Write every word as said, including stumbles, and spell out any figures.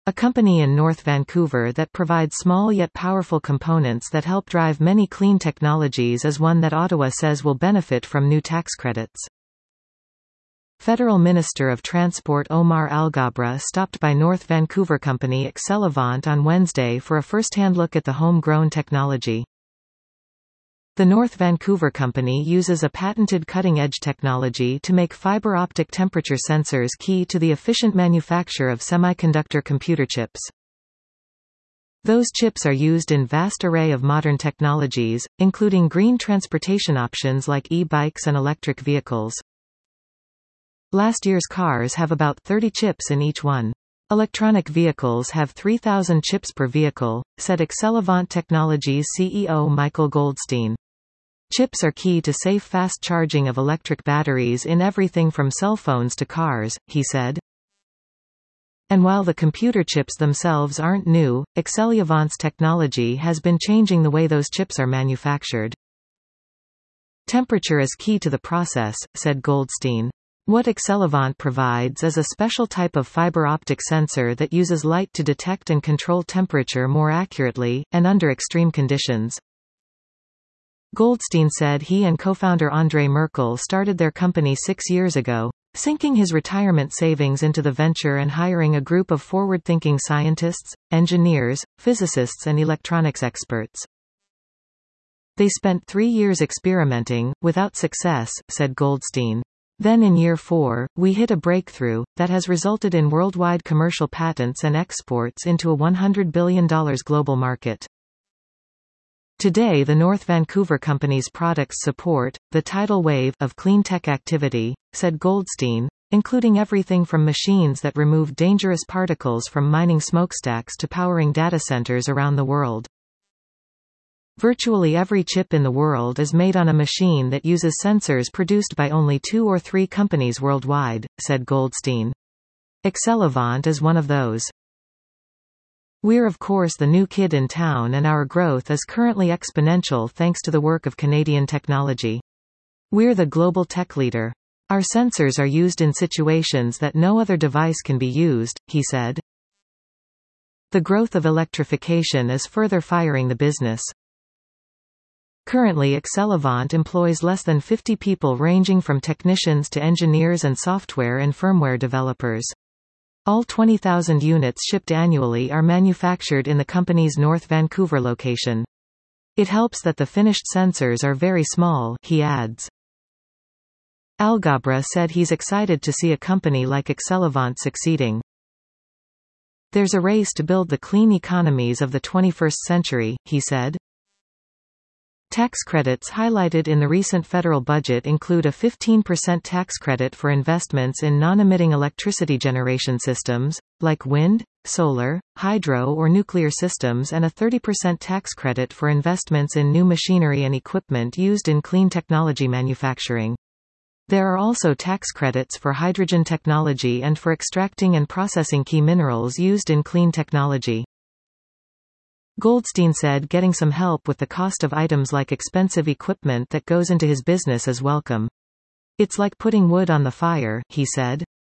a company in North Vancouver that provides small yet powerful components that help drive many clean technologies, is one that Ottawa says will benefit from new tax credits. Federal Minister of Transport Omar Alghabra stopped by North Vancouver company Accelavant on Wednesday for a first-hand look at the home-grown technology. The North Vancouver company uses a patented cutting-edge technology to make fiber optic temperature sensors key to the efficient manufacture of semiconductor computer chips. Those chips are used in vast array of modern technologies, including green transportation options like e-bikes and electric vehicles. Last year's cars have about thirty chips in each one. Electronic vehicles have three thousand chips per vehicle, said Accelavant Technologies C E O Michael Goldstein. Chips are key to safe fast charging of electric batteries in everything from cell phones to cars, he said. And while the computer chips themselves aren't new, Accelavant's technology has been changing the way those chips are manufactured. Temperature is key to the process, said Goldstein. What Accelavant provides is a special type of fiber optic sensor that uses light to detect and control temperature more accurately, and under extreme conditions. Goldstein said he and co-founder André Merkel started their company six years ago, sinking his retirement savings into the venture and hiring a group of forward-thinking scientists, engineers, physicists and electronics experts. They spent three years experimenting, without success, said Goldstein. Then in year four, we hit a breakthrough, that has resulted in worldwide commercial patents and exports into a one hundred billion dollar global market. Today the North Vancouver company's products support the tidal wave of clean tech activity, said Goldstein, including everything from machines that remove dangerous particles from mining smokestacks to powering data centers around the world. Virtually every chip in the world is made on a machine that uses sensors produced by only two or three companies worldwide, said Goldstein. Accelavant is one of those. We're of course the new kid in town, and our growth is currently exponential thanks to the work of Canadian technology. We're the global tech leader. Our sensors are used in situations that no other device can be used, he said. The growth of electrification is further firing the business. Currently Accelavant employs less than fifty people ranging from technicians to engineers and software and firmware developers. All twenty thousand units shipped annually are manufactured in the company's North Vancouver location. It helps that the finished sensors are very small, he adds. Alghabra said he's excited to see a company like Accelavant succeeding. There's a race to build the clean economies of the twenty-first century, he said. Tax credits highlighted in the recent federal budget include a fifteen percent tax credit for investments in non-emitting electricity generation systems, like wind, solar, hydro or nuclear systems, and a thirty percent tax credit for investments in new machinery and equipment used in clean technology manufacturing. There are also tax credits for hydrogen technology and for extracting and processing key minerals used in clean technology. Goldstein said getting some help with the cost of items like expensive equipment that goes into his business is welcome. It's like putting wood on the fire, he said.